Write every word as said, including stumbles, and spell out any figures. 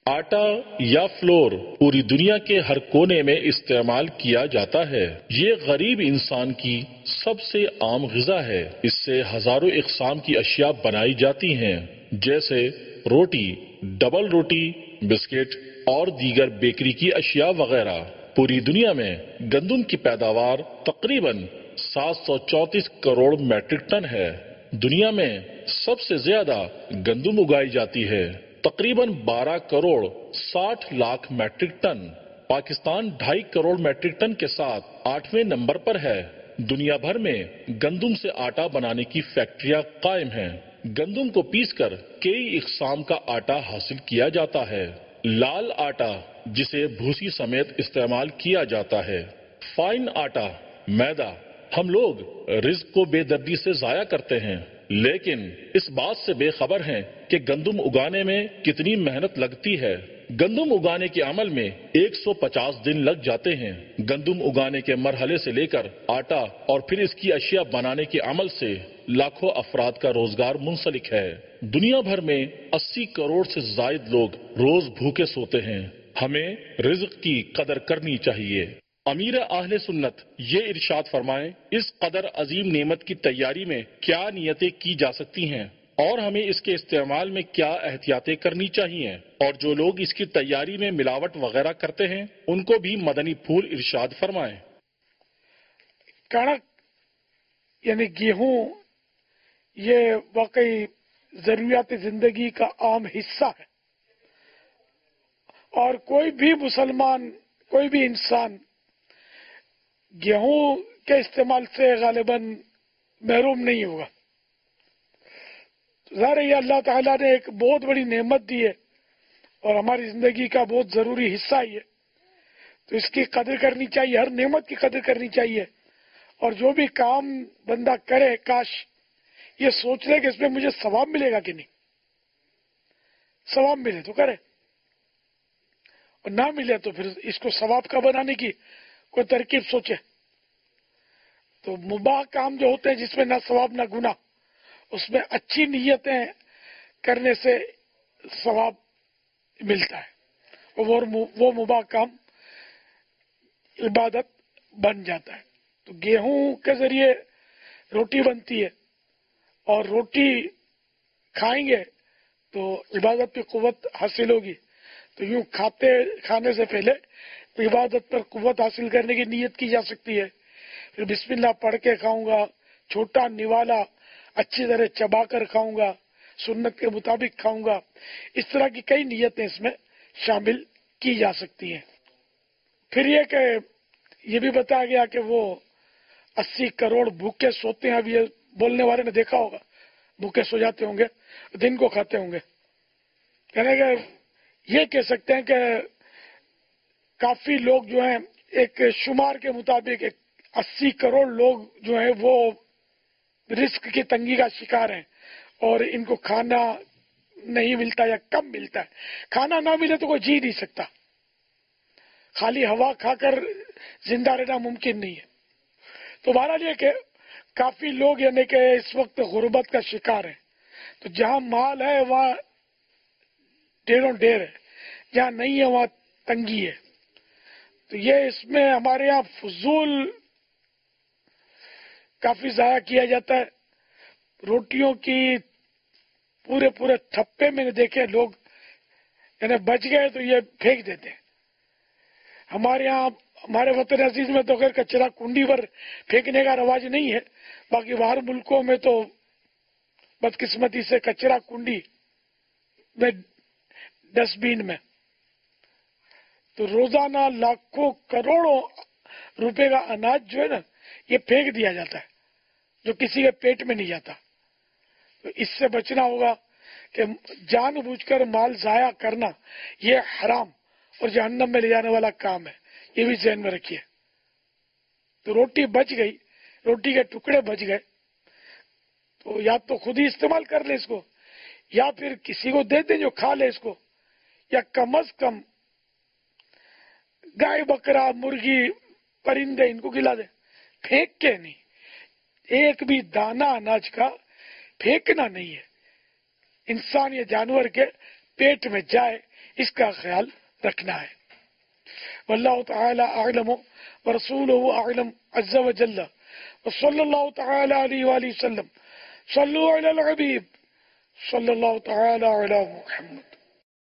آٹا یا فلور پوری دنیا کے ہر کونے میں استعمال کیا جاتا ہے۔ یہ غریب انسان کی سب سے عام غذا ہے۔ اس سے ہزاروں اقسام کی اشیاء بنائی جاتی ہیں، جیسے روٹی، ڈبل روٹی، بسکٹ اور دیگر بیکری کی اشیاء وغیرہ۔ پوری دنیا میں گندم کی پیداوار تقریباً سات سو چونتیس کروڑ میٹرک ٹن ہے۔ دنیا میں سب سے زیادہ گندم اگائی جاتی ہے، تقریباً بارہ کروڑ ساٹھ لاکھ میٹرک ٹن۔ پاکستان ڈھائی کروڑ میٹرک ٹن کے ساتھ آٹھویں نمبر پر ہے۔ دنیا بھر میں گندم سے آٹا بنانے کی فیکٹریاں قائم ہیں۔ گندم کو پیس کر کئی اقسام کا آٹا حاصل کیا جاتا ہے۔ لال آٹا، جسے بھوسی سمیت استعمال کیا جاتا ہے۔ فائن آٹا، میدا۔ ہم لوگ رزق کو بے دردی سے ضائع کرتے ہیں، لیکن اس بات سے بے خبر ہیں کہ گندم اگانے میں کتنی محنت لگتی ہے۔ گندم اگانے کے عمل میں ایک سو پچاس دن لگ جاتے ہیں۔ گندم اگانے کے مرحلے سے لے کر آٹا اور پھر اس کی اشیاء بنانے کے عمل سے لاکھوں افراد کا روزگار منسلک ہے۔ دنیا بھر میں اسی کروڑ سے زائد لوگ روز بھوکے سوتے ہیں۔ ہمیں رزق کی قدر کرنی چاہیے۔ امیر اہل سنت یہ ارشاد فرمائیں، اس قدر عظیم نعمت کی تیاری میں کیا نیتیں کی جا سکتی ہیں اور ہمیں اس کے استعمال میں کیا احتیاطیں کرنی چاہیے، اور جو لوگ اس کی تیاری میں ملاوٹ وغیرہ کرتے ہیں ان کو بھی مدنی پھول ارشاد فرمائیں۔ کنک یعنی گیہوں یہ واقعی ضروریات زندگی کا عام حصہ ہے، اور کوئی بھی مسلمان، کوئی بھی انسان گیہوں کے استعمال سے غالباً محروم نہیں ہوگا۔ ظاہر ہے یہ اللہ تعالیٰ نے ایک بہت بڑی نعمت دی ہے اور ہماری زندگی کا بہت ضروری حصہ ہی ہے، تو اس کی قدر کرنی چاہیے، ہر نعمت کی قدر کرنی چاہیے، اور جو بھی کام بندہ کرے کاش یہ سوچ لے کہ اس میں مجھے ثواب ملے گا کہ نہیں، ثواب ملے تو کرے اور نہ ملے تو پھر اس کو ثواب کا بنانے کی کوئی ترکیب سوچے۔ تو مباح کام جو ہوتے ہیں جس میں نہ ثواب نہ گناہ، اس میں اچھی نیتیں کرنے سے ثواب ملتا ہے، اور وہ مباح کام عبادت بن جاتا ہے۔ تو گیہوں کے ذریعے روٹی بنتی ہے، اور روٹی کھائیں گے تو عبادت پہ قوت حاصل ہوگی، تو یوں کھاتے کھانے سے پہلے عبادت پر قوت حاصل کرنے کی نیت کی جا سکتی ہے۔ پھر بسم اللہ پڑھ کے کھاؤں گا، چھوٹا نوالا اچھی طرح چبا کر کھاؤں گا، سنت کے مطابق کھاؤں گا، اس طرح کی کئی نیتیں اس میں شامل کی جا سکتی ہیں۔ پھر یہ کہ یہ بھی بتایا گیا کہ وہ اسی کروڑ بھوکے سوتے ہیں۔ اب یہ بولنے والے نے دیکھا ہوگا، بھوکے سو جاتے ہوں گے، دن کو کھاتے ہوں گے، یعنی کہ یہ کہہ سکتے ہیں کہ کافی لوگ جو ہیں ایک شمار کے مطابق ایک اسی کروڑ لوگ جو ہیں وہ رزق کی تنگی کا شکار ہیں، اور ان کو کھانا نہیں ملتا یا کم ملتا ہے۔ کھانا نہ ملے تو کوئی جی نہیں سکتا، خالی ہوا کھا کر زندہ رہنا ممکن نہیں ہے۔ تو بہرحال یہ کہ کافی لوگ یعنی کہ اس وقت غربت کا شکار ہیں، تو جہاں مال ہے وہاں ڈھیروں ڈھیر ہے، جہاں نہیں ہے وہاں تنگی ہے۔ تو یہ اس میں ہمارے یہاں فضول کافی ضائع کیا جاتا ہے۔ روٹیوں کی پورے پورے تھپے میں نے دیکھے لوگ، یعنی بچ گئے تو یہ پھینک دیتے ہیں۔ ہمارے یہاں ہمارے وطن عزیز میں تو خیر کچرا کنڈی پر پھینکنے کا رواج نہیں ہے، باقی باہر ملکوں میں تو بدقسمتی سے کچرا کنڈی میں ڈسٹ بین میں تو روزانہ لاکھوں کروڑوں روپے کا اناج جو ہے نا یہ پھینک دیا جاتا ہے، جو کسی کے پیٹ میں نہیں جاتا۔ تو اس سے بچنا ہوگا کہ جان بوجھ کر مال ضائع کرنا یہ حرام اور جہنم میں لے جانے والا کام ہے، یہ بھی ذہن میں رکھیے۔ تو روٹی بچ گئی، روٹی کے ٹکڑے بچ گئے تو یا تو خود ہی استعمال کر لیں اس کو، یا پھر کسی کو دے دیں جو کھا لے اس کو، یا کم از کم گائے بکرا مرغی پرندے ان کو کھلا دیں، پھینک کے نہیں۔ ایک بھی دانہ اناج کا پھینکنا نہیں ہے، انسان یا جانور کے پیٹ میں جائے اس کا خیال رکھنا ہے۔ واللہ تعالی اعلم ورسولہ اعلم عز وجل، وصلی اللہ تعالی علیہ وآلہ وسلم۔ صلوا علی الحبیب صلی اللہ تعالی علی محمد۔